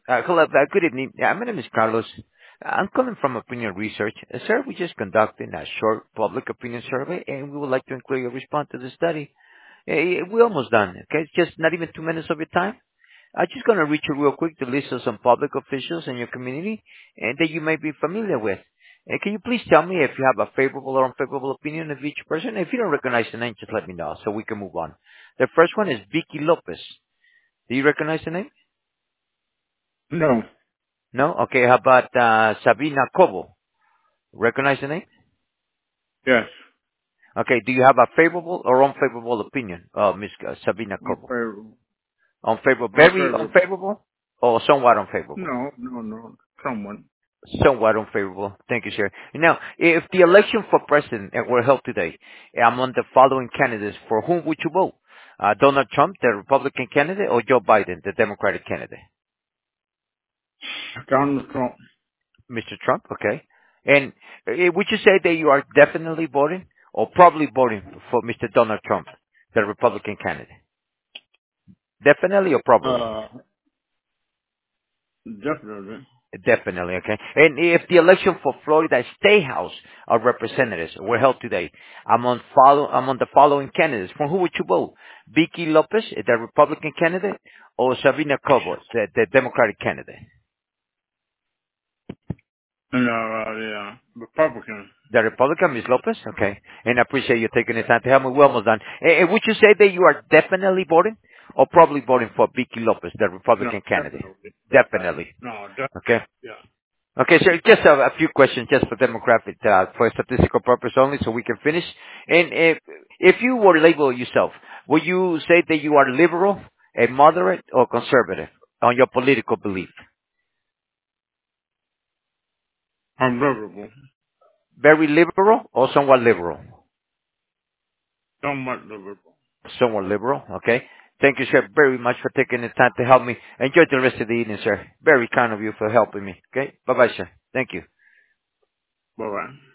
Hello, good evening. My name is Carlos. I'm calling from Opinion Research. Sir, we just conducting a short public opinion survey, and we would like to include your response to the study. We're almost done, okay? It's just not even 2 minutes of your time. I'm just going to read you real quick the list of some public officials in your community and that you may be familiar with. Can you please tell me if you have a favorable or unfavorable opinion of each person? If you don't recognize the name, just let me know so we can move on. The first one is Vicky Lopez. Do you recognize the name? No. No? Okay, how about Sabina Cobo? Recognize the name? Yes. Okay, do you have a favorable or unfavorable opinion of Miss Sabina Cobo? Unfavorable. Unfavorable, very Unfavorable. unfavorable, or somewhat unfavorable? No. Someone. Somewhat unfavorable. Thank you, sir. Now, if the election for president were held today, among the following candidates, for whom would you vote? Donald Trump, the Republican candidate, or Joe Biden, the Democratic candidate? Donald Trump. Mr. Trump, okay. And would you say that you are definitely voting or probably voting for Mr. Donald Trump, the Republican candidate? Definitely or probably? Uh, definitely. Definitely, okay. And if the election for Florida State House of Representatives were held today, among the following candidates, for who would you vote? Vicky Lopez, the Republican candidate, or Sabina Cobo, the Democratic candidate? And, the Republican. The Republican, Ms. Lopez? Okay. And I appreciate you taking the time to help me. We're almost done. And would you say that you are definitely voting or probably voting for Vicky Lopez, the No, Republican candidate? definitely. Definitely. No, Okay. yeah. Okay, so just a few questions just for demographic, for statistical purpose only so we can finish. And if you were labeled yourself, would you say that you are liberal, a moderate, or conservative on your political belief? Unlivable. Very liberal or somewhat liberal? Somewhat livable. Somewhat liberal, okay. Thank you, sir, very much for taking the time to help me. Enjoy the rest of the evening, sir. Very kind of you for helping me, okay? Bye-bye, sir. Thank you. Bye-bye.